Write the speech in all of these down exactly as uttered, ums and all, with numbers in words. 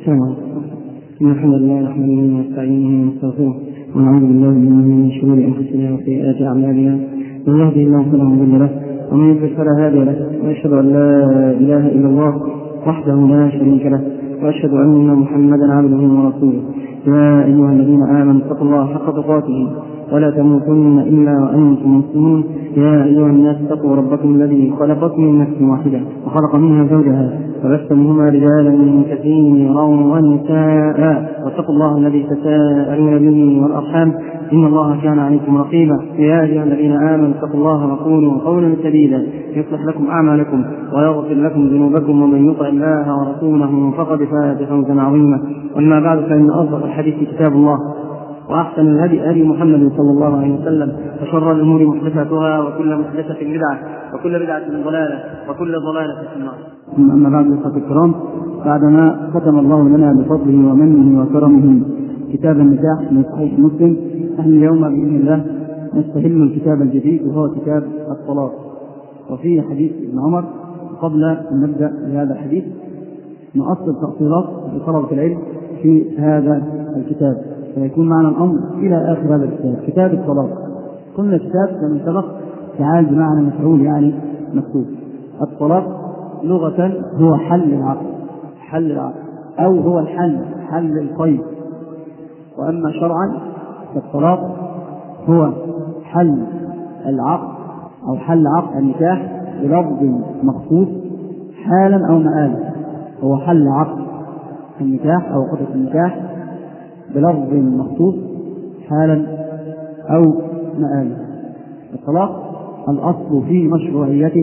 السلام عليكم. الحمد لله نحمده ونستعينه ونستغفره ونعوذ بالله من شرور انفسنا وسيئات اعمالنا، من يهده الله فلا مضل له ومن يضلل فلا هادي له، واشهد ان لا اله الا الله وحده لا شريك له، واشهد ان محمدا عبده ورسوله. يا ايها الذين امنوا اتقوا الله حق تقاته ولا تموتن الا وانتم مسلمون. يا ايها الناس اتقوا ربكم الذي خلقكم من نفس واحده وخلق منها زوجها وبث منهما رجالا كثيرا ونساء، واتقوا الله الذي تساءلون به والارحام ان الله كان عليكم رقيبا. يا ايها الذين امنوا اتقوا الله وقولوا قولا سديدا يصلح لكم اعمالكم ويغفر لكم ذنوبكم، ومن يطع الله ورسوله فقد فاز فوزا عظيما. واما بعد، فان اصدق الحديث كتاب الله، وأحسن الهدي هدي محمد صلى الله عليه وسلم، وشر الأمور محدثاتها، وكل محدثة بدعة، وكل بدعة ضلالة، وكل ضلالة في النار. أما بعد أيها الكرام، بعدما ختم الله لنا بفضله ومنه وكرمه كتاب النكاح من صحيح مسلم، نحن اليوم بإذن الله نستهل الكتاب الجديد وهو كتاب الطلاق، وفيه حديث ابن عمر. قبل أن نبدأ بهذا الحديث نؤصل تأصيلات لطلبة العلم في هذا الكتاب، فيكون معنا الأمر إلى آخر هذا الكتاب، كتاب الطلاق. كل كتاب كما سبق تعال بمعنى مفعول، يعني مكتوب. الطلاق لغة هو حل العقد، حل العقد أو هو الحل، حل القيد. وأما شرعا فالطلاق هو حل العقد أو حل عقد النكاح بلفظ مخصوص حالا أو مآلا. هو حل عقد النكاح أو عقد النكاح بلفظ مخصوص حالا أو مآلا. الطلاق الأصل في مشروعيته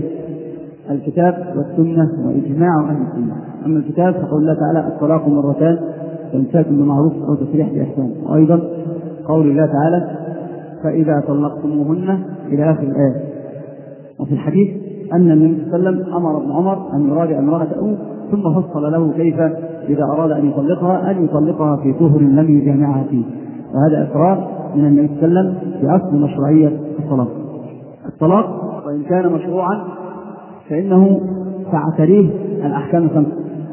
الكتاب والسنة وإجماع أهل السنة. أما الكتاب فقول الله تعالى الطلاق مرتان، فإمساك بمعروف أو تسريح بإحسان. وأيضا قول الله تعالى فإذا طلقتموهن إلى آخر الآية. وفي الحديث أن النبي صلى الله عليه وسلم أمر ابن عمر أن يراجع امرأته ثم فصل له كيف إذا أراد أن يطلقها أن يطلقها في طهر لم يجامعها فيه. وهذا إقرار من النبي صلى الله عليه وسلم بأصل مشروعية الطلاق. الطلاق وإن كان مشروعا فإنه تعتريه الأحكام الخمسة،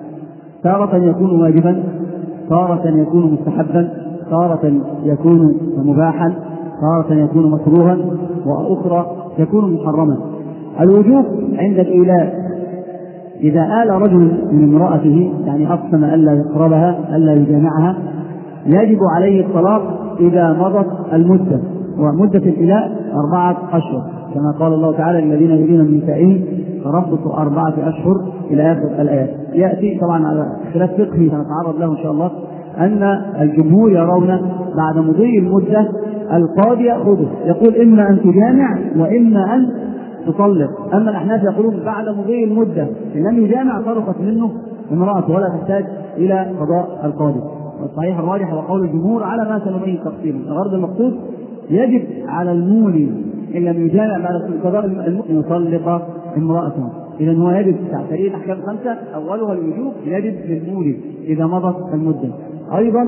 تارة يكون واجبا، تارة يكون مستحبا، تارة يكون مباحا، تارة يكون مكروها، وأخرى يكون محرما. الوجوب عند الإيلاء إذا آل رجل من امرأته، يعني أقسم ألا يقربها ألا يجامعها، يجب عليه الطلاق إذا مضت المدة، ومدة الإيلاء أربعة أشهر كما قال الله تعالى الذين يريدون من نسائهم تربصوا أربعة أشهر إلى آخر الآيات. يأتي طبعا على خلاف فقهي سنتعرض له إن شاء الله أن الجمهور يرون بعد مضي المدة القاضي يأخذه، يقول إما أن تجامع وإما أن تطلق. أما الأحناف يقولون بعد مضي المدة إن لم يجامع طرقت منه امرأته ولا تحتاج إلى قضاء القاضي. والصحيح الراجح وقول الجمهور على ما سنبين تفصيلا. الغرض المقصود يجب على المولي إن لم يجامع بعد قضاء المؤمن يطلق امرأته. إذن هو يجب تعتريه الأحكام الخمسة، أولها الوجوب يجب للمولي إذا مضت المدة. أيضا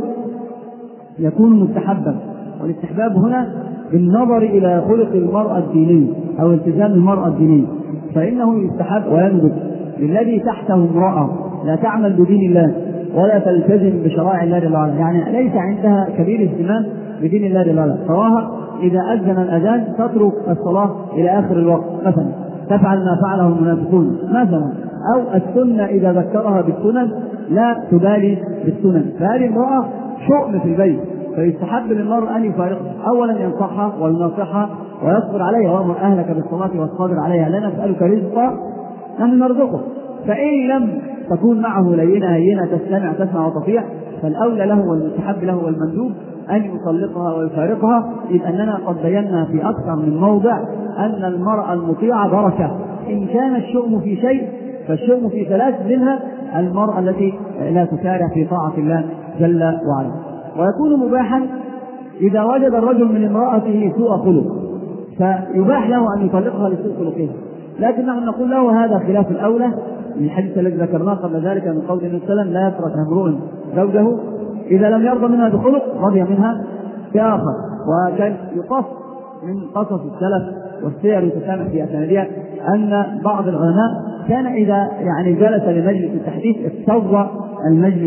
يكون مستحبا، والاستحباب هنا بالنظر إلى خلق المرأة الديني أو التزام المرأة الديني، فإنه يستحب ويندب للذي تحته امرأة لا تعمل بدين الله ولا تلتزم بشرائع الله جل وعلا، يعني ليس عندها كبير اهتمام بدين الله جل وعلا، فراها إذا أذن الأذان تترك الصلاة إلى آخر الوقت مثلا، تفعل ما فعله المنافقون مثلا، أو السنة إذا ذكرها بالسنن لا تبالي بالسنن، فهذه امرأة شؤم في البيت، فيستحب للمرء أن يفارقها، أولا ينصحها وينصحها ويصبر عليها، وأمر أهلك بالصلاة والصبر عليها، لا نسألك رزقا نحن نرزقه. فإن لم تكون معه لينة هينة تستمع تسمع وتطيع، فالأولى له والمستحب له والمندوب أن يطلقها ويفارقها، إذ أننا قد بينا في أكثر من موضع أن المرأة المطيعة بركة. إن كان الشؤم في شيء فالشؤم في ثلاث، منها المرأة التي لا تسارع في طاعة الله جل وعلا. ويكون مباحا إذا وجد الرجل من امرأته سوء خلق، فيباح له أن يطلقها لسوء خلقها، لكن نحن نقول له هذا خلاف الأولى من الحديث الذي ذكرناه قبل ذلك من قول النبي صلى الله عليه وسلم لا يترك امرؤ زوجه إذا لم يرضى منها بخلق رضي منها بآخر. وكان يقص من قصص السلف والسير يتسامح في أسانيدها أن بعض العلماء كان إذا يعني جلس لمجلس التحديث اكتظ المجلس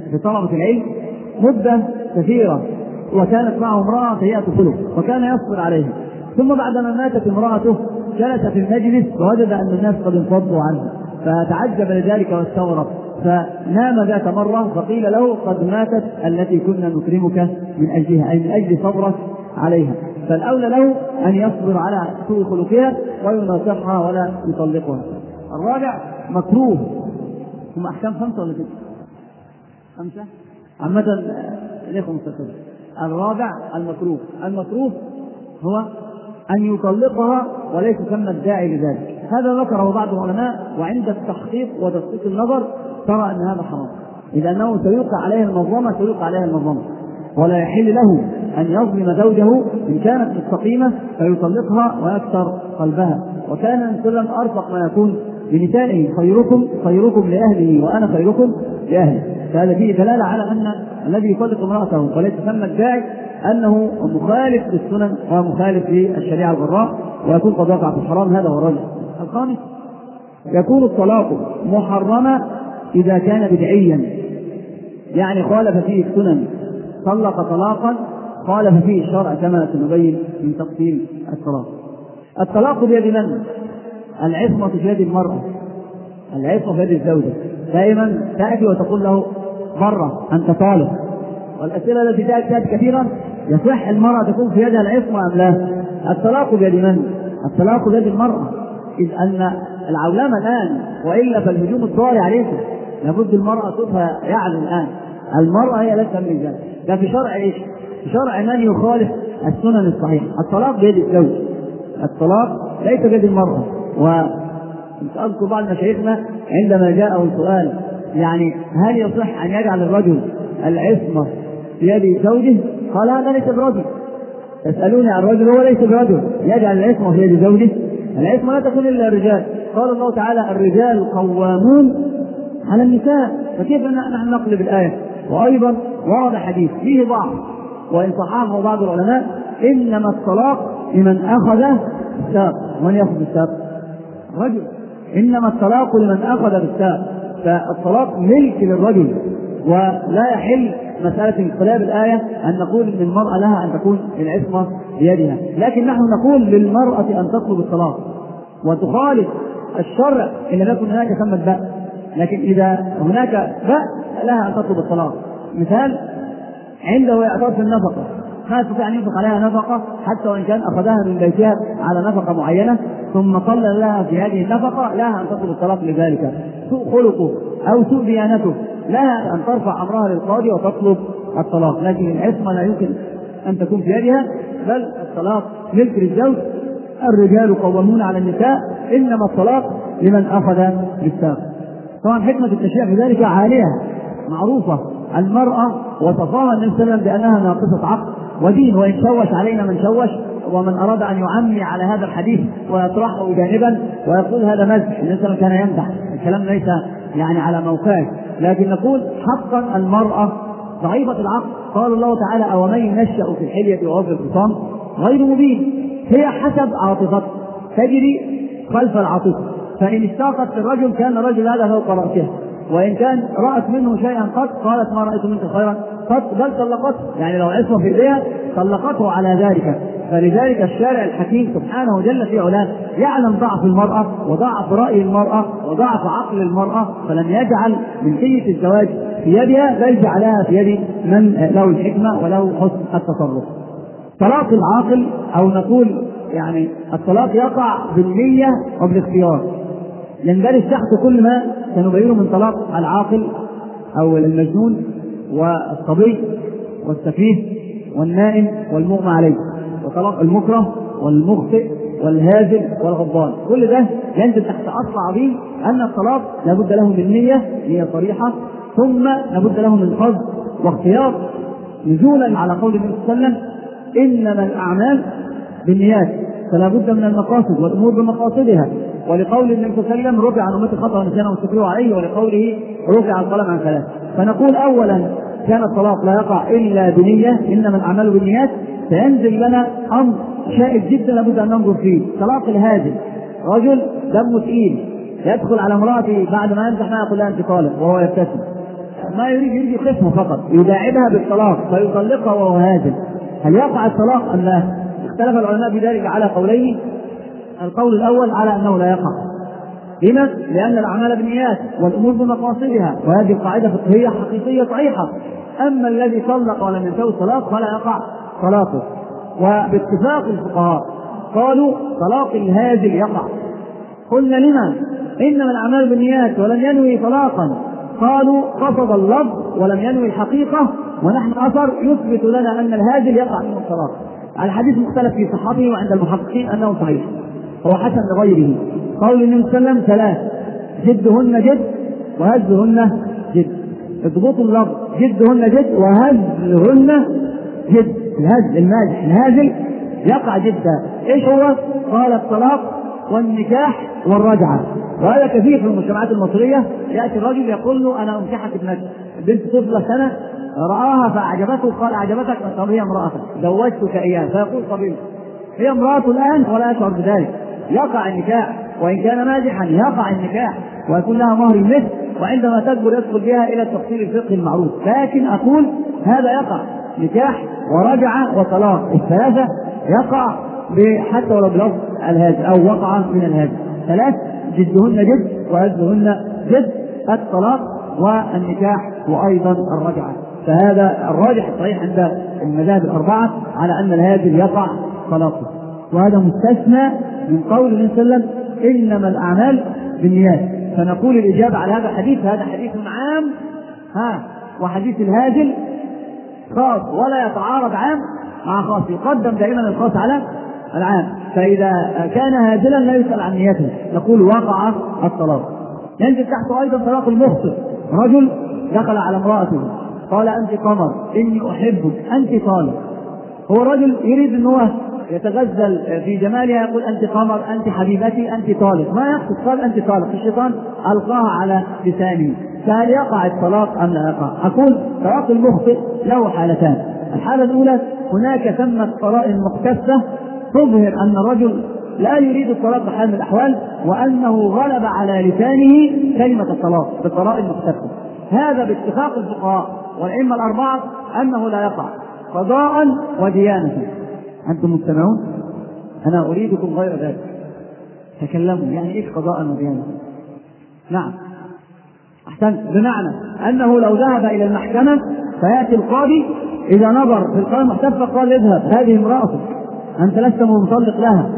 بطلبة العلم مدة كثيرة، وكانت معه امرأة سيئة خلق وكان يصبر عليها، ثم بعدما ماتت امرأته جلس في المجلس ووجد أن الناس قد انفضوا عنه فتعجب لذلك واستغرب، فنام ذات مرة فقيل له قد ماتت التي كنا نكرمك من أجلها، أي من أجل صبرك عليها، فالأولى له أن يصبر على سوء خلقها ويناصحها ولا يطلقها. الرابع مكروه. هم أحكام خمسة ولا ستة؟ خمسة عامة الإخوة مستقبل. الرابع المكروه. المكروه هو أن يطلقها وليس ثم الداعي لذلك. هذا ذكره بعض العلماء، وعند التحقيق وتدقيق النظر ترى أن هذا حرام، إذا أنه سيوقع عليه المظلمة سيوقع عليه المظلمة، ولا يحل له أن يظلم زوجه إن كانت مستقيمة فيطلقها ويكسر قلبها. وكان النبي صلى الله عليه وسلم أرفق ما يكون بنسائه: خيركم خيركم لأهله وأنا خيركم لأهله. فهذا فيه دلالة على أن الذي يطلق امرأته وليس ثم الداعي أنه مخالف للسنن ومخالف للشريعة الغراء ويكون قد وقع في الحرام. هذا هو الرجل. الخامس يكون الطلاق محرما إذا كان بدعيا، يعني خالف فيه السنن، طلق طلاقا خالف فيه الشرع كما سنبين من تقسيم الطلاق. الطلاق بيد من؟ العصمة في يد المرأة، العصمة في يد الزوجة. دائما تأتي وتقول له مرة أنت طالق، والأسئلة التي تأتي كثيرا: يصح المرأة تكون في يدها العصمة أم لا؟ الطلاق بيد من؟ الطلاق بيد المرأة، إذ أن العولمة الآن، وإلا فالهجوم الطارئ عليكم لابد المرأة صوتها يعلو الآن. المرأة هي ليس من ذلك، ده في شرع إيش؟ في شرع من يخالف السنن الصحيحة. الطلاق بيد الزوج، الطلاق ليس بيد المرأة. وأذكر بعض مشايخنا عندما جاءه السؤال يعني هل يصح أن يجعل الرجل العصمة في يد زوجه؟ قال هذا ليس برجل. تسألوني عن الرجل، هو ليس برجل يجعل العصمة في يد زوجه. العصمة لا تكون إلا الرجال. قال الله تعالى: الرجال قوامون على النساء. فكيف نحن نقلب الآية؟ وأيضا ورد حديث فيه ضعف وإن صححه بعض العلماء: إنما الطلاق لمن أخذ الساق. من يأخذ الساق؟ الرجل. إنما الطلاق لمن أخذ بالساق. فالطلاق ملك للرجل، ولا يحل مسألة انقلاب الآية أن نقول إن المرأة لها أن تكون العصمة بيدها، لكن نحن نقول للمرأة أن تطلب الطلاق وتخالف الشرع إن لم يكن هناك ثمة بأس، لكن إذا هناك بأس لها أن تطلب الطلاق. مثال: عنده يعترف النفقة، ما يستطيع أن ينفق عليها نفقة حتى وإن كان أخذها من بيتها على نفقة معينة ثم قل لها في هذه النفقة، لها أن تطلب الطلاق لذلك. سوء خلقه أو سوء ديانته لها أن ترفع أمرها للقاضي وتطلب الطلاق، لكن العصمة لا يمكن أن تكون في يدها، بل الطلاق ملك للزوج. الرجال قوامون على النساء، إنما الطلاق لمن أخذ بالساق. طبعا حكمة التشريع في ذلك عالية معروفة. المرأة وصفها النبي صلى الله عليه وسلم بأنها ناقصة عقل ودين، وإن شوش علينا من شوش، ومن أراد أن يعمي على هذا الحديث ويطرحه جانبا ويقول هذا مزح، النبي صلى الله عليه وسلم كان يمدح، الكلام ليس يعني على موقعه، لكن نقول حقا المرأة ضعيفة العقل. قال الله تعالى: أومن ينشأ في الحلية وهو في الخصام غير مبين. هي حسب عاطفتها تجري خلف العاطفة، فإن اشتاقت الرجل كان الرجل هذا فوق رأسها، وإن كان رأت منه شيئا قط قالت ما رأيت منك خيرا قط، بل طلقته، يعني لو عصمة في ايديها طلقته على ذلك. فلذلك الشارع الحكيم سبحانه جل في علاه يعلم ضعف المرأة وضعف رأي المرأة وضعف عقل المرأة، فلم يجعل ملكية الزواج في يدها، بل جعلها في يد من له الحكمة وله حسن التصرف. طلاق العاقل أو نقول يعني الطلاق يقع بالنية وبالاختيار، يندرج تحت كل ما سنبينه من طلاق العاقل أو المجنون والصبي والسفيه والنائم والمغمى عليه، وطلاق المكره والمخطئ والهازل والغضبان. كل ده ينزل تحت أصل عظيم أن الطلاق لابد له من نية نية صريحة، ثم لابد له من قصد واختيار، نزولا على قول النبي صلى الله عليه وسلم: إنما الأعمال بالنيات، فلا بد من المقاصد والأمور بمقاصدها. ولقول النبي صلى الله عليه وسلم: رفع عن أمتي الخطأ والنسيان واستكرهوا عليه، ولقوله: رفع القلم عن ثلاث. فنقول أولا كان الطلاق لا يقع إلا بنية، إنما الأعمال بالنيات. فينزل لنا أمر شائك جدا لابد أن ننظر فيه: طلاق الهازل. رجل دمه ثقيل يدخل على امرأته بعد ما يمسح معها يقول لها أنت طالق وهو يبتسم، ما يريد يريد يخفه فقط، يداعبها بالطلاق فيطلقها وهو هازل، هل يقع الطلاق أم لا؟ اختلف العلماء بذلك على قولين. القول الأول على أنه لا يقع. لما؟ لأن الأعمال بالنيات والأمور بمقاصدها، وهذه القاعدة فقهية حقيقية صحيحة. أما الذي طلق ولم ينتهي الطلاق فلا يقع طلاقه. وباتفاق الفقهاء قالوا طلاق الهازل يقع. قلنا لما؟ إنما الأعمال بالنيات ولم ينوي طلاقا، قالوا قصد اللفظ ولم ينوي الحقيقة، ونحن أثر يثبت لنا أن الهازل يقع منه الطلاق. الحديث مختلف في صحته وعند المحققين أنه صحيح، هو حسن لغيره. قول النبي صلى الله عليه وسلم ثلاث: جدهن جد وهزهن جد. اضبطوا اللفظ: جدهن جد وهزهن جد. الهز المازح الهازل يقع جدا. ايش هو؟ قال الطلاق والنكاح والرجعة. وهذا كثير في المجتمعات المصرية. يأتي الرجل يقول له أنا أنكحك ابنتي، البنت طفلة سنة رآها فأعجبته، قال أعجبتك؟ قال هي امرأتك زوجتك إياها، فيقول قبيل هي امرأته الآن ولا يشعر بذلك. يقع النكاح وإن كان مازحا، يقع النكاح ويكون لها مهر مثل، وعندما تكبر يدخل بها إلى التفصيل الفقهي المعروف. لكن أقول هذا يقع نكاح ورجعة وطلاق، الثلاثة يقع حتى ولو بلفظ الهاجر أو وقع من الهاجر. ثلاث: جدهن جد وهزهن جد، الطلاق والنكاح وأيضا الرجعة. فهذا الراجح الصحيح عند المذاهب الأربعة على أن الهاجر يقع طلاقه. وهذا مستثنى من قول النبي صلى الله عليه وسلم إنما الأعمال بالنيات. فنقول الإجابة على هذا الحديث: هذا حديث عام، ها وحديث الهاجر خاص ولا يتعارض عام مع خاص، يقدم دائما الخاص على العام. فإذا كان هازلا لا يسأل عن نيته، نقول وقع الطلاق. ينزل تحته أيضا طلاق المخطئ. رجل دخل على امرأته قال أنت قمر إني أحبك أنت طالق. هو رجل يريد أن هو يتغزل في جمالها، يقول أنت قمر أنت حبيبتي أنت طالق، ما يقصد، قال أنت طالق، الشيطان ألقاها على لسانه. فهل يقع الطلاق أم لا يقع؟ أقول طلاق المخطئ له حالتان. الحالة الأولى هناك ثمة قرائن مقتصة تظهر أن الرجل لا يريد الطلاق بحال من الأحوال، وأنه غلب على لسانه كلمة الطلاق بقرائن مقتصة. هذا باتفاق الفقهاء والأئمة الأربعة أنه لا يقع، قضاء وديانة. أنتم مستمعون؟ أنا أريدكم غير ذلك، تكلموا. يعني إيش قضاء وديانة؟ نعم أحسن، بمعنى أنه لو ذهب إلى المحكمة فيأتي القاضي إذا نظر في القرائن المحتفة قال اذهب هذه امرأتك أنت لست مطلق لها،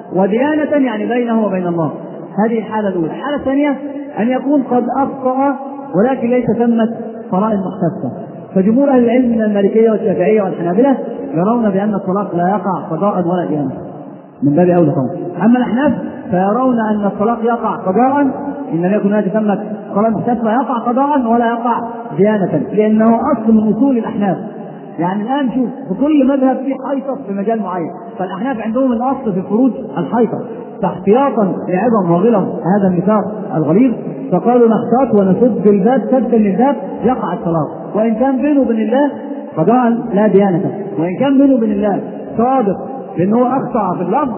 وديانة يعني بينه وبين الله. هذه الحالة الأولى. الحالة الثانية أن يكون قد أخطأ ولكن ليس ثمة قرائن محتفة. فجمهور أهل العلم من المالكية والشافعية والحنابلة يرون بأن الطلاق لا يقع قضاء ولا ديانة، من باب أولى طبعا. أما الأحناف فيرون أن الطلاق يقع قضاء إن لم يكن هذه ثمة قرائن محتفة، يقع قضاء ولا يقع ديانة، لأنه أصل من أصول الأحناف. يعني الآن شوف في كل مذهب في حيطة في مجال معين، فالأحناف عندهم الأصل في الخروج الحيطة، فاحتياطا لعظم وغلظ هذا الميثاق الغليظ فقالوا نحتاط ونسد الباب سدا للباب يقع الطلاق، وإن كان بينه وبين الله قضاء لا ديانة، وإن كان بينه وبين الله صادق لأنه أخطأ في اللفظ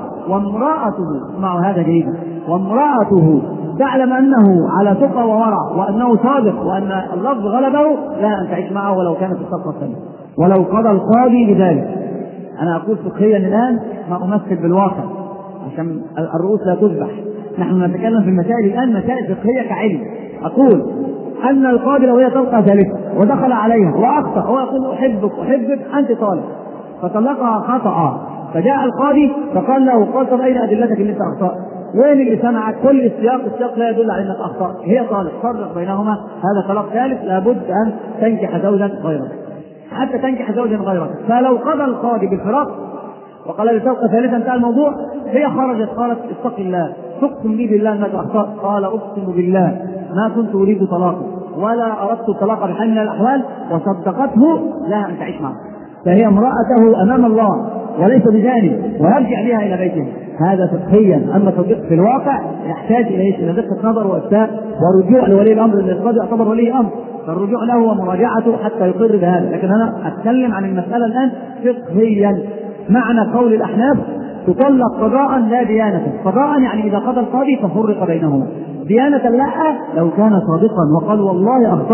وامرأته مع هذا جيدا، وامرأته تعلم أنه على ثقة وورع وأنه صادق وأن اللفظ غلبه، لا أن تعيش معه ولو كانت الصفقة الثانية ولو قضى القاضي بذلك. أنا أقول فقهيا الآن ما أمثل بالواقع عشان الرؤوس لا تذبح، نحن نتكلم في المسائل الآن مسائل فقهية كعلم. أقول أن القاضي لو هي طلقة ثالثة ودخل عليها وأخطأ هو يقول أحبك أحبك أنت طالق فطلقها خطأ، فجاء القاضي فقال له قال أين أدلتك اللي أنت أخطأت؟ وين اللي سمعك؟ كل السياق السياق لا يدل على أنك أخطأت، هي طالق، فرق بينهما، هذا طلاق ثالث لابد أن تنكح زوجا غيرك حتى تنكح زوجا غيرك. فلو قضى القاضي بالفراق وقال لي طلقة ثالثة انتهى الموضوع، هي خرجت قالت اتق الله تقسم لي بالله انك اخطأت، قال اقسم بالله ما كنت اريد طلاقه ولا اردت الطلاق بحال من الاحوال، وصدقته لها ان تعيش معه، فهي امرأته امام الله وليس بجانب ويرجع بها الى بيته. هذا فقهيا. اما تطبيق في الواقع يحتاج الى الى دقة نظر وافتاء ورجوع لولي الامر، اللي القاضي يعتبر ولي امر، فالرجوع له ومراجعته حتى يقر بهذا. لكن انا اتكلم عن المسألة الان فقهيا. معنى قول الأحناف تطلق قضاء لا ديانة، قضاء يعني إذا قضى القاضي ففرق بينهما، ديانة لا لو كان صادقا وقال والله أخطأ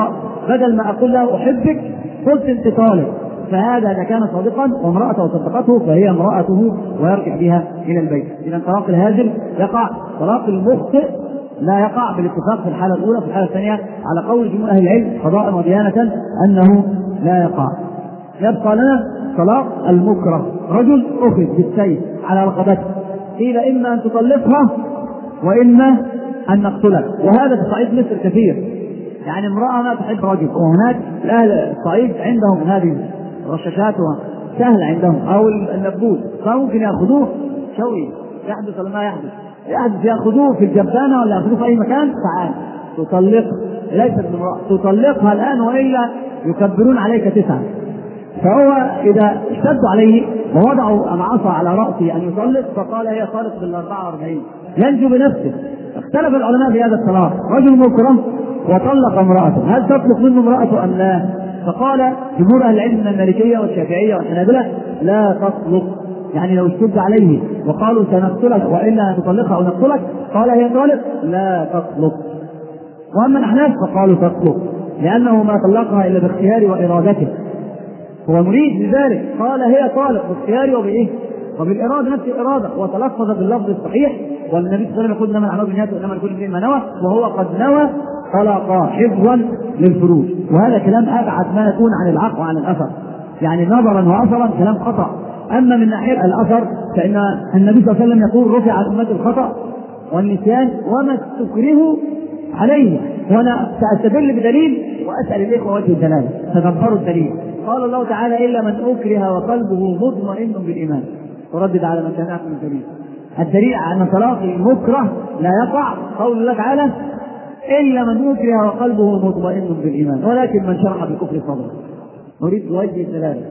بدل ما أقول له أحبك قلت أنت طالق، فهذا إذا كان صادقا وامرأته صدقته فهي امرأته ويرجع بها إلى البيت. إذا طلاق الهاجر يقع، طلاق المخطئ لا يقع بالاتفاق في الحالة الأولى. في الحالة الثانية على قول جمهور أهل العلم قضاء وديانة أنه لا يقع. يبقى لنا طلاق المكره، رجل أخذ بالسيف على رقبته، قيل إما أن تطلقها وإما أن نقتلك، وهذا في صعيد مصر كثير. يعني امرأة ما تحب رجل، وهناك أهل الصعيد عندهم هذه الرشاشات سهلة عندهم أو النبوذ، فممكن يأخذوه شوي يحدث ولا ما يحدث، يحدث يأخذوه في الجبانة ولا يأخذوه في أي مكان، تعال تطلق ليست امرأة تطلقها الآن وإلا يكبرون عليك تسعة. فهو إذا اشتدوا عليه ووضعوا العصا على رأسه أن يطلق فقال هي طالق بالأربعة وأربعين ينجو بنفسه. اختلف العلماء في هذا الطلاق، رجل مكرم وطلق امرأته هل تطلق منه امرأته أم لا؟ فقال جمهور أهل العلم من المالكية والشافعية والحنابلة لا تطلق، يعني لو اشتد عليه وقالوا سنقتلك وإلا نطلقها أو نقتلك قال هي طالق لا تطلق. وأما الأحناف فقالوا تطلق لأنه ما طلقها إلا باختيار وإرادته، هو مريد لذلك، قال هي طالق باختياري وبإيه؟ وبالإرادة، نفس الإرادة، وتلفظ باللفظ الصحيح. والنبي صلى الله عليه وسلم يقول إنما الأعمال بالنيات وإنما لكل امرئ ما نوى، وهو قد نوى طلاقا حفظا للفروج. وهذا كلام أبعد ما يكون عن العقل وعن الأثر، يعني نظرا وأثرا كلام خطأ. أما من ناحية الأثر فإن النبي صلى الله عليه وسلم يقول رفع عن أمة الخطأ والنسيان وما استكرهوا عليه. وأنا سأستدل بدليل وأسأل الإخوة وجه الدلالة، تدبروا الدليل. قال الله تعالى إلا من أكره وقلبه مطمئن بالإيمان، وردد على من كان من الدليل. الدليل على طلاق المكره لا يقع قول الله تعالى إلا من أكره وقلبه مطمئن بالإيمان، ولكن من شرح بالكفر صدره. نريد وجه الدلالة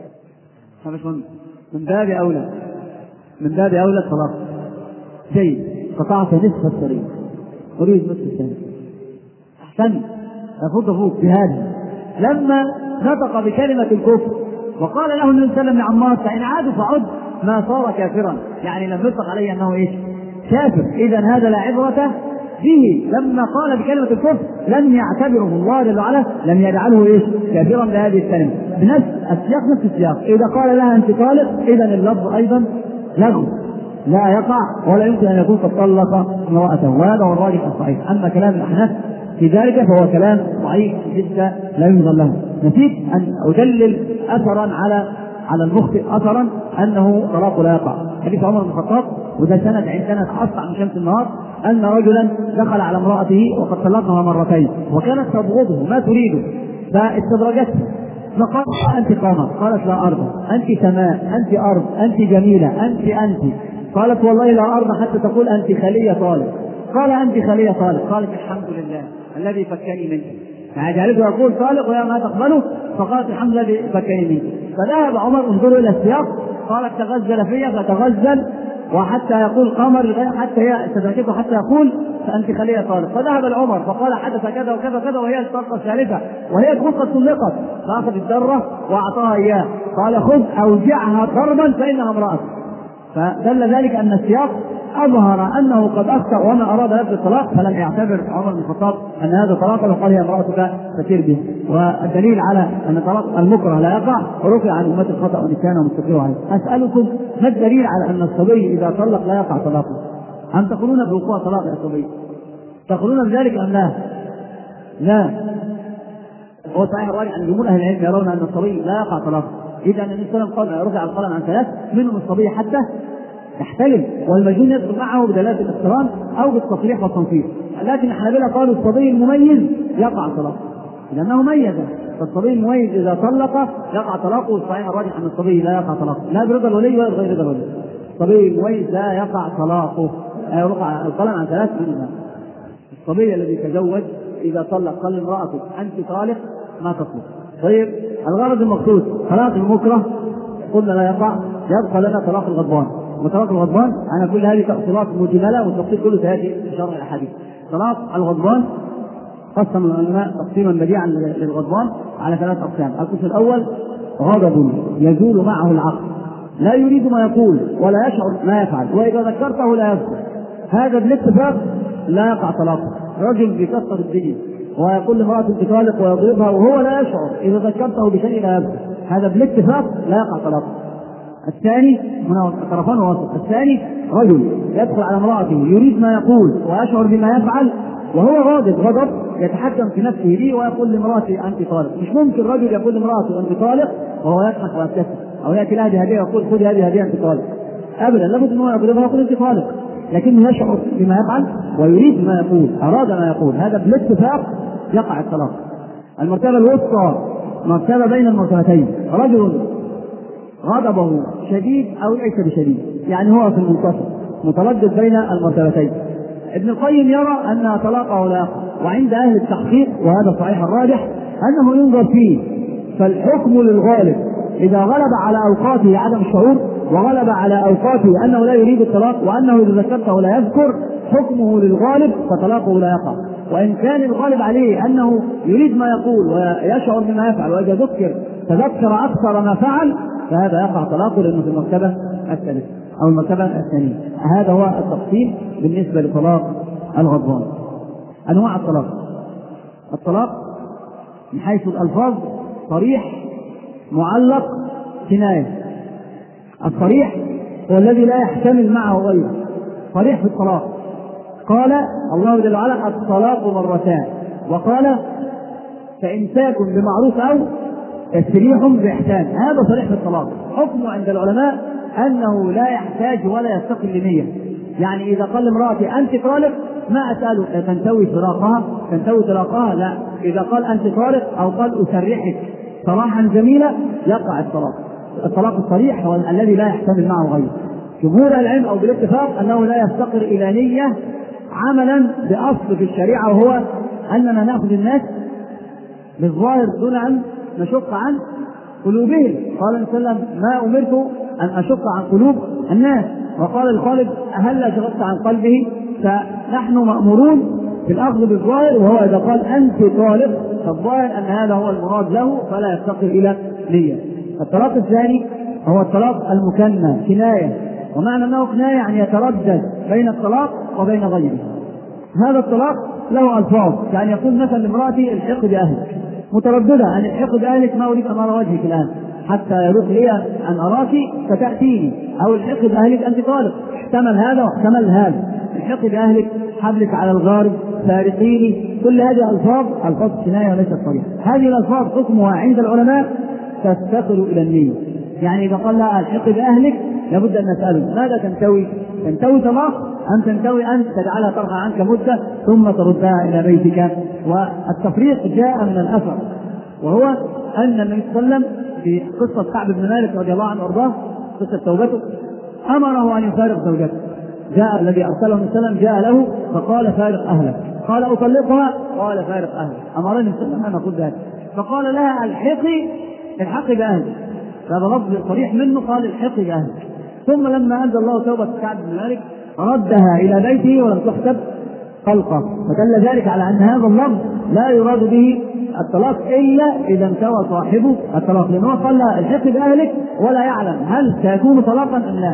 من باب أولى من باب أولى الطلاق شيء قطعت نصف الطريق أريد نصف الثاني أحسن أفوت فوق بهذا. لما نطق بكلمة الكفر وقال له النبي صلى الله عليه وسلم لعمار فإن عادوا فعد ما صار كافرا، يعني لم يطلق عليه أنه إيش؟ كافر. إذن هذا لا عبرة به. لما قال بكلمة الكفر لم يعتبره الله جل وعلا، لم يجعله إيش؟ كافرا بهذه الكلمة بنفس السياق نفس السياق. إذا قال لها أنت طالق إذن اللفظ أيضا لغو لا يقع ولا يمكن أن يكون قد طلق امرأته، وهذا هو الراجح الصحيح. أما كلام الأحناف في ذلك فهو كلام ضعيف جدا لا ينظر له. نسيت أن أدلل أثرا على على المخطئ أثرا أنه طلاق لا يقع. حديث عمر بن الخطاب وده سند عندنا تحصى عن شمس النهار أن رجلا دخل على امرأته وقد طلقها مرتين وكانت تبغضه ما تريده فاستدرجته فقال أنت قمر، قالت لا أرضى، أنت سماء، أنت أرض، أنت جميلة، أنت أنت قالت والله لا أرضى حتى تقول أنت خلية طالق. قال أنت خلية طالق، قالت الحمد لله الذي فكني منك، يعني جعلته يقول طالق ويا ما تقبله، فقالت الحمد لله الذي فكني منك. فذهب عمر انظروا إلى السياق قالت تغزل فيها فتغزل وحتى يقول قمر حتى هي استدركته حتى يقول فأنت خلية طالق. فذهب العمر فقال حدث كذا وكذا كذا وهي الطلقة الثالثة وهي تكون قد طلقت، فأخذ الدرة وأعطاها إياه قال خذ أوجعها ضربا فإنها امرأة. فدل ذلك أن السياق أظهر أنه قد أخطأ وما أراد لفظ الطلاق، فلم يعتبر عمر بن الخطاب أن هذا طلاق وقال هي امرأتك فسير به. والدليل على أن طلاق المكره لا يقع ورفع عن أمة الخطأ ونسيان ومستقر عليه. أسألكم ما الدليل على أن الصبي إذا طلق لا يقع طلاقه؟ أم تقولون بوقوع طلاق الصبي؟ تقولون بذلك أم لا؟ لا. هو صحيح الراجح أن جمهور أهل العلم يرون أن الصبي لا يقع طلاقه. إذا النبي صلى الله عليه وسلم رفع القلم عن ثلاث منهم الصبي حتى يحتلم، والمجنون يدخل معه بدلالة الاقتران أو بالتصريح والتنصيص. لكن الحنابلة قالوا الصبي المميز يقع طلاقه لأنه ميز، فالصبي المميز إذا طلق يقع طلاقه. والصحيح الراجح أن الصبي لا يقع طلاقه لا برضا الولي ولا بغير رضا الولي. الصبي المميز لا يقع طلاقه، يقع القلم عن ثلاث منهم. الصبي الذي تزوج إذا طلق قال امرأته أنت طالق ما تطلق. طيب الغرض المقصود طلاق المكره قلنا لا يقع، يبقى لنا طلاق الغضبان. وطلاق الغضبان أنا كل هذه تفصيلات مجملة والتفصيل كله سيأتي في شرح الأحاديث. طلاق الغضبان قسم العلماء تقسيما بديعا للغضبان على ثلاث أقسام. القسم الأول غضب يزول معه العقل، لا يريد ما يقول ولا يشعر ما يفعل، وإذا ذكرته لا يذكر، هذا بالاتفاق لا يقع طلاقه. رجل بيكسر الدنيا ويقول لامرأة انت طالق ويضربها وهو لا يشعر، إذا ذكرته بشيء لا يذكر، هذا بالاتفاق لا يقع طلاق. الثاني من طرفان وسط. الثاني رجل يدخل على امرأته يريد ما يقول ويشعر بما يفعل وهو غاضب غضب يتحكم في نفسه به ويقول لامرأته أنت طالق. مش ممكن رجل يقول لامرأته أنت طالق وهو يضحك ويبتسم، أو يأتي لها بهدية ويقول خذ هذه هدية أنت طالق، أبدا، لابد أنه يضربها ويقول أنت طالق، لكنه يشعر بما يفعل ويريد ما يقول، أراد ما يقول، هذا بالاتفاق يقع الطلاق. المرتبة الوسطى مرتبة بين المرتبتين، رجل غضبه شديد أو ليس بشديد، يعني هو في المنتصف متردد بين المرتبتين. ابن القيم يرى أن طلاقه لا يقع، وعند أهل التحقيق وهذا صحيح الراجح أنه ينظر فيه، فالحكم للغالب إذا غلب على أوقاته عدم الشعور وغلب على أوقاته أنه لا يريد الطلاق وأنه إذا ذكرته لا يذكر، حكمه للغالب فطلاقه لا يقع. وإن كان الغالب عليه أنه يريد ما يقول ويشعر بما يفعل وإذا ذكر تذكر أكثر ما فعل فهذا يقع طلاقه لأنه في المرتبة الثالثة أو المرتبة الثانية. هذا هو التفصيل بالنسبة لطلاق الغضبان. أنواع الطلاق: الطلاق من حيث الألفاظ صريح، معلق، كناية. الصريح هو الذي لا يحتمل معه غيره، صريح في الطلاق. قال الله جل وعلا الطلاق مرتان، وقال فإمساك بمعروف أو تسريح بإحسان، هذا صريح في الطلاق. حكمه عند العلماء أنه لا يحتاج ولا يستقل لنية، يعني إذا قال لامرأتي أنت طالق ما أسأله تنتوي فراقها تنتوي طلاقها، لا، إذا قال أنت طالق أو قال أسرحك صراحا جميلا يقع الطلاق. الطلاق الصريح هو الذي لا يحتمل معه غيره. جمهور العلم أو بالاتفاق أنه لا يفتقر إلى نية عملا بأصل في الشريعة، وهو أننا نأخذ الناس بالظاهر دون أن نشق عن قلوبهم. قال النبي صلى الله عليه وسلم ما أمرت أن أشق عن قلوب الناس، وقال الخالد هل شققت عن قلبه؟ فنحن مأمورون بالأخذ بالظاهر، وهو إذا قال أنت طالق فالظاهر أن هذا هو المراد له فلا يفتقر إلى نية. الطلاق الثاني هو الطلاق المكنى، كناية، ومعنى أنه كناية يعني يتردد بين الطلاق وبين غيره. هذا الطلاق له ألفاظ، يعني يقول مثلا لامرأتي الحق بأهلك، مترددة أن الحق بأهلك ما أريد أمر وجهك الآن حتى يروق لي أن أراك فتأتيني، أو الحق بأهلك أنت طالق، احتمل هذا واحتمل هذا، الحق بأهلك حبلك على الغارب فارقيني، كل هذه ألفاظ ألفاظ كناية وليست صريحة. هذه الألفاظ حكمها عند العلماء تفتقر إلى النية، يعني إذا قال لها الحق بأهلك لابد أن نسأله ماذا تنتوي؟ تنتوي طلاق أم تنتوي أن تجعلها ترفع عنك مدة ثم تردها إلى بيتك؟ والتفريق جاء من الأثر، وهو أن النبي صلى الله عليه وسلم في قصة كعب بن مالك رضي الله عنه وارضاه، قصة توبته، أمره أن يفارق زوجته. جاء الذي أرسله النبي صلى الله عليه وسلم جاء له فقال فارق أهلك، قال أطلقها، قال فارق أهلك، أمرني النبي صلى الله عليه وسلم أن أقول ذلك، فقال لها الحقي الحقي بأهلك، هذا لفظ صريح منه، قال الحقي بأهلك. ثم لما أنزل الله توبة كعب بن مالك ردها إلى بيته ولم تحسب طلقة، فدل ذلك على أن هذا اللفظ لا يراد به الطلاق إلا إذا انتوى صاحبه الطلاق، لأنه قال لها الحق بأهلك ولا يعلم هل سيكون طلاقا أم لا،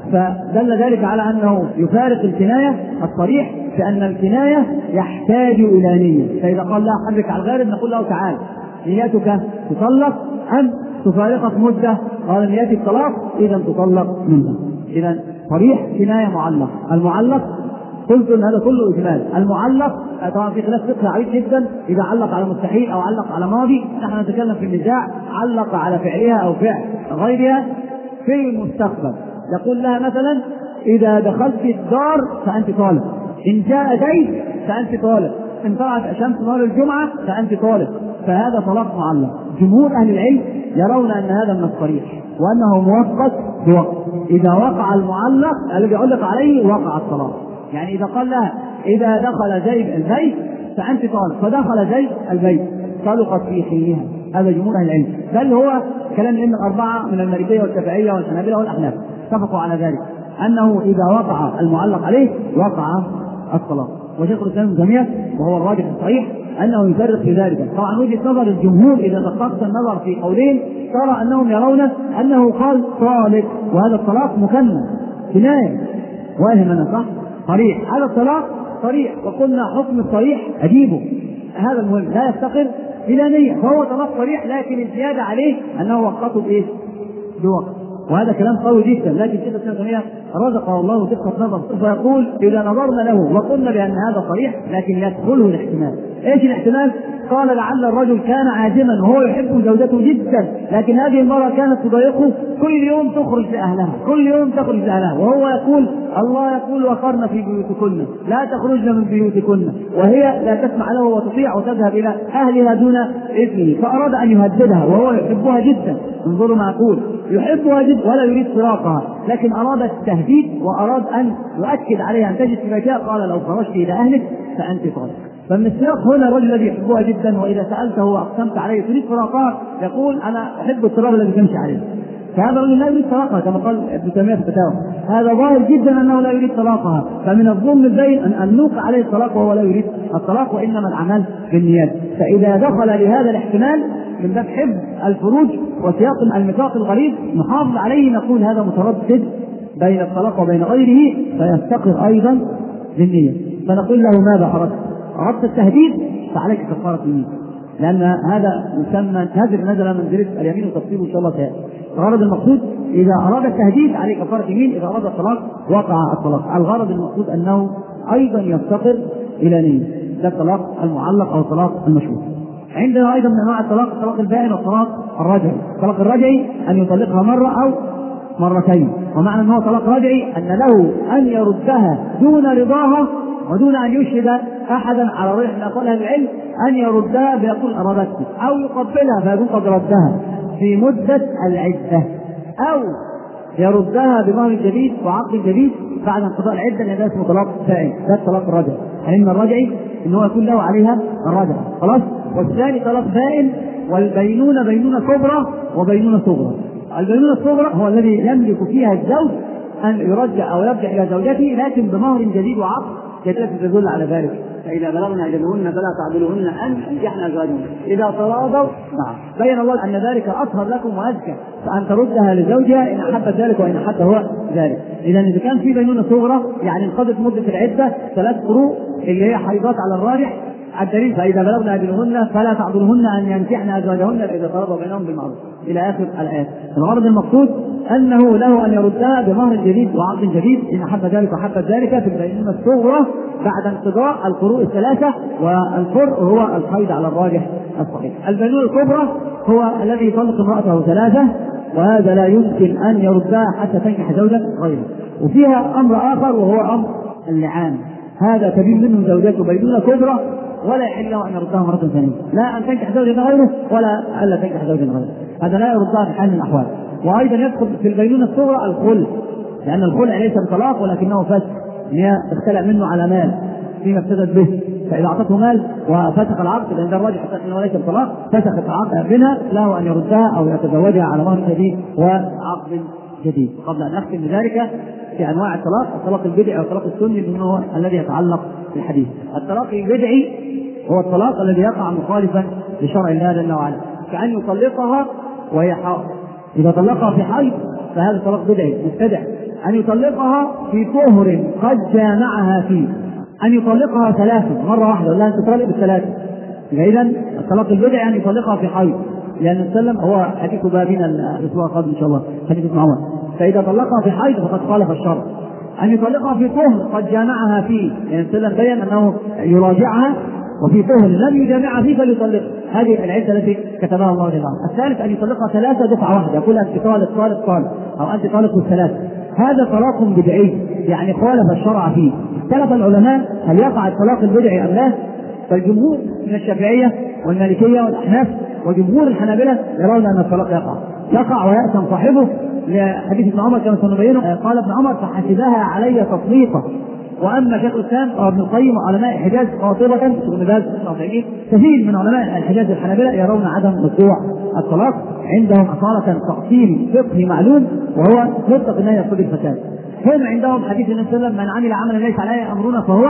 فدل ذلك على أنه يفارق الكناية الصريح، فأن الكناية يحتاج إلى نية. فإذا قال لا حبك على الغارب نقول له تعال نيتك تطلق أم تفارقك مدة؟ قال نيتي الطلاق، إذا تطلق منها. إذا صريح كناية معلق. المعلق قلت ان هذا كله اجمال. المعلق طبعا في خلاف فقهي عريض جدا، اذا علق على مستحيل او علق على ماضي، نحن نتكلم في النزاع علق على فعلها او فعل غيرها في المستقبل. يقول لها مثلا اذا دخلت الدار فانت طالق، ان جاء زيد فانت طالق، ان طلعت الشمس نهار الجمعه فانت طالق، فهذا طلاق معلق. جمهور اهل العلم يرون ان هذا من الصريح وانه موقت بوقت، اذا وقع المعلق الذي علق عليه وقع الطلاق. يعني إذا قال لها إذا دخل زيد البيت فأنت طالق، فدخل زيد البيت طلقت في حينها. هذا جمهور أهل العلم، بل هو كلام الأئمة الأربعة من المالكية والشافعية والحنابلة والأحناف اتفقوا على ذلك، أنه إذا وقع المعلق عليه وقع الطلاق. وشيخ الإسلام ابن تيمية وهو الراجح الصحيح أنه يفرق في ذلك. طبعا وجهة نظر الجمهور إذا دققت النظر في قولين ترى أنهم يرون أنه قال طالق، وهذا الطلاق مكنى كناية، واهم أنا صح صريح، هذا الطلاق صريح، وقلنا حكم الصريح أجيبه هذا المهم لا يفتقر إلى نية، فهو طلاق صريح، لكن الزيادة عليه أنه وقته بإيه؟ بوقت. وهذا كلام قوي جدا، لكن شيخ الإسلام ابن تيمية رزقه الله دقة نظر، فيقول إذا نظرنا له وقلنا بأن هذا صريح لكن يدخله الاحتمال. إيش الاحتمال؟ قال لعل الرجل كان عازما وهو يحب زوجته جدا، لكن هذه المرأة كانت تضايقه، كل يوم تخرج لأهلها، كل يوم تخرج لأهلها، وهو يقول الله يقول وقرن في بيوتكن لا تخرجن من بيوتكن، وهي لا تسمع له وتطيع وتذهب إلى أهلها دون إذنه، فأراد أن يهددها وهو يحبها جدا. انظروا ما أقول، يحبها جدا ولا يريد فراقها، لكن أراد التهديد وأراد أن يؤكد عليها أن تجد في بيتها، قال لو خرجت إلى أهلك فأنت طالق. فمن السياق هنا الرجل الذي يحبها جدا وإذا سألته وأقسمت عليه تريد فراقها يقول أنا أحب التراب الذي تمشي عليه، فهذا الرجل لا يريد طلاقها كما قال ابن تيمية في الفتاوى، هذا ظاهر جدا أنه لا يريد طلاقها، فمن الظلم البين أن نوقع عليه الطلاق وهو لا يريد الطلاق، وإنما الأعمال بالنيات. فإذا دخل لهذا الاحتمال من باب حفظ الفروج وسياق الميثاق الغليظ نحافظ عليه، نقول هذا متردد بين الطلاق وبين غيره فيفتقر أيضا للنية، فنقول له ماذا أردت؟ أردت التهديد فعليك كفارة يمين، لأن هذا يسمى هذر نزل منزلة اليمين وتفصيله إن شاء الله سيأتي. الغرض المقصود إذا أراد التهديد عليه كفارة يمين، إذا أراد الطلاق وقع الطلاق. الغرض المقصود أنه أيضا يفتقر إلى نية، ده الطلاق المعلق أو الطلاق المشروط. عندنا أيضا من أنواع الطلاق الطلاق البائن والطلاق الرجعي. الطلاق الرجعي أن يطلقها مرة أو مرتين، ومعنى أنه طلاق رجعي أن له أن يردها دون رضاها ودون أن يشهد أحدا على رأي من أقوال أهل العلم، أن يردها بيقول أرادتك، أو يقبلها فيقول قد ردها في مدة العدة، أو يردها بمهر جديد وعقد جديد بعد انقضاء العدة، لأن ده اسمه طلاق بائن، ده الطلاق الرجعي. علم الرجعي إن هو يكون له عليها الرجعة خلاص. والثاني طلاق بائن، والبينونة بينونة كبرى وبينونة صغرى. البينونة الصغرى هو الذي يملك فيها الزوج أن يرجع أو يرجع إلى زوجته لكن بمهر جديد وعقد جديد تدل على ذلك. فإذا بلغنا أجلهن فلا تعضلوهن أن ينكحن أزواجهن إذا تراضوا. نعم، بين الله أن ذلك أطهر لكم وأزكى، فأن تردها لزوجها إن أحب ذلك وإن أحب هو ذلك. إذا إذا كان في بينونة صغرى يعني انقضت مدة العدة ثلاث قروء اللي هي حيضات على الراجح الدليل، فإذا بلغنا أجلهن فلا تعضلوهن أن ينكحن أزواجهن إذا تراضوا بينهم بالمعروف إلى آخر الآيات. الغرض المقصود أنه له أن يردها بمهر جديد وعقد جديد إن أحب ذلك وأحب ذلك في البينونة الصغرى بعد انقضاء القروء الثلاثة، والقرء هو الحيض على الراجح الصحيح. البينونة الكبرى هو الذي يطلق امرأته ثلاثة، وهذا لا يمكن أن يردها حتى تنكح زوجا غيره. وفيها أمر آخر وهو أمر اللعان، هذا تبين منه زوجته بينونة كبرى ولا يحل له أن يردها مرة ثانية، لا أن تنكح زوجا غيره ولا ألا تنكح زوجا غيره، هذا لا يردها في حال من الأحوال. وأيضا يدخل في البينونة الصغرى الخلع، لأن الخلع ليس بطلاق ولكنه فسخ، هي اختلع منه على مال فيما افتدت به، فإذا أعطته مال وفسخ العقد لأن الراجح أنه ليس بطلاق فسخت العقد بها، له أن يردها أو يتزوجها على مهر جديد وعقد جديد. قبل أن أختم بذلك في أنواع الطلاق، الطلاق البدعي أو الطلاق السني منه هو الذي يتعلق بالحديث. الطلاق البدعي هو الطلاق الذي يقع مخالفا لشرع الله جل وعلا، كأن يطلقها وهي حائض، إذا طلقها في حيض فهذا طلاق بدعي مبتدع. أن يطلقها في طهر قد جامعها فيه، أن يطلقها ثلاثة مرة واحدة ولا أن تطلق بالثلاثة. إذا الطلاق البدعي أن يطلقها في حيض، لأن السلم هو حديث بابنا الأسبوع القادم إن شاء الله حديث ابن عمر، فإذا طلقها في حيض فقد خالف الشرع. أن يطلقها في طهر قد جامعها فيه، لأن السلم بين أنه يراجعها وفي طهر لم يجامعها فيه فليطلق، هذه العدة التي كتبها الله جل وعلا. الثالث أن يطلقها ثلاثة دفعة واحدة، يقول أنت طالق طالق طالق أو أنت طالق الثلاث، هذا طلاق بدعي يعني خالف الشرع فيه. اختلف العلماء هل يقع الطلاق البدعي أم لا؟ فالجمهور من الشافعية والمالكية والأحناف وجمهور الحنابلة يرون أن الطلاق يقع يقع ويأثم صاحبه، لحديث ابن عمر كما سنبينه قال ابن عمر فحسبها علي تطليقا. واما شيخ الاسلام وابن القيم وعلماء الحجاز قاطبه ابن باز كثير من علماء الحجاز الحنابلة يرون عدم وقوع الطلاق، عندهم اصاله تقسيم فقهي معلوم وهو مطلق النهي يقتضي الفساد. هم عندهم حديث النبي صلى الله عليه وسلم من عمل عملا ليس عليه امرنا فهو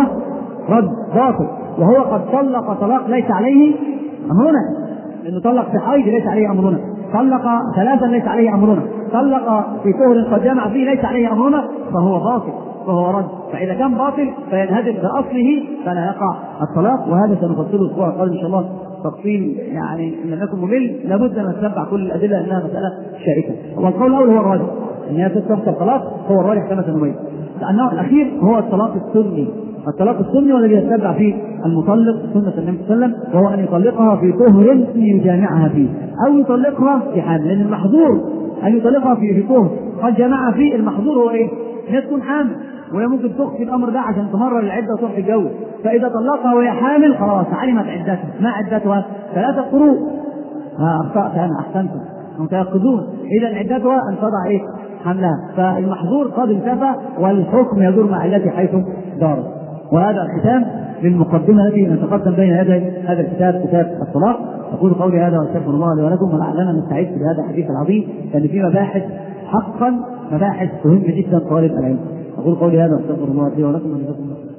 رد باطل، وهو قد طلق طلاق ليس عليه امرنا، لانه طلق في حيض ليس عليه امرنا، طلق ثلاثا ليس عليه امرنا، طلق في طهر قد جمع فيه ليس عليه امرنا، فهو باطل فهو رد، فإذا كان باطل فينهدم بأصله فلا يقع الطلاق. وهذا سنفصله الأسبوع القادم إن شاء الله تفصيل، يعني إن لم يكن ممل لابد أن نتبع كل الأدلة أنها مسألة شائكة. والقول الأول هو الراجح أن هي تحصل الطلاق، هو الراجح كما سنبين. النوع الأخير هو الطلاق السني. الطلاق السني والذي يتبع فيه المطلق سنة النبي صلى الله عليه وسلم، وهو أن يطلقها في طهر يجامعها فيه، أو يطلقها في حامل، لأن المحظور أن يطلقها في في طهر قد جمع فيه. المحظور هو إيه؟ هي تكون حامل، وهي ممكن تخفي الأمر ده عشان تمرر العدة وتروح تتجوز، فإذا طلقها وهي حامل خلاص علمت عدتها. ما عدتها؟ ثلاثة قروء. ها أخطأت أنا، أحسنتم متيقظون. إذا عدتها أن تضع إيه؟ حملها. فالمحظور قد انتفى والحكم يدور مع التي حيث دارت. وهذا الختام للمقدمة التي نتقدم بين يدي هذا الكتاب، كتاب الطلاق. أقول قولي هذا واستغفر الله لي ولكم، ولعلنا نستعيد بهذا الحديث العظيم لأن فيه مباحث حقا مباحث مهمة جدا طالب العلم. أقول قولي هذا واستغفر الله لي ولكم.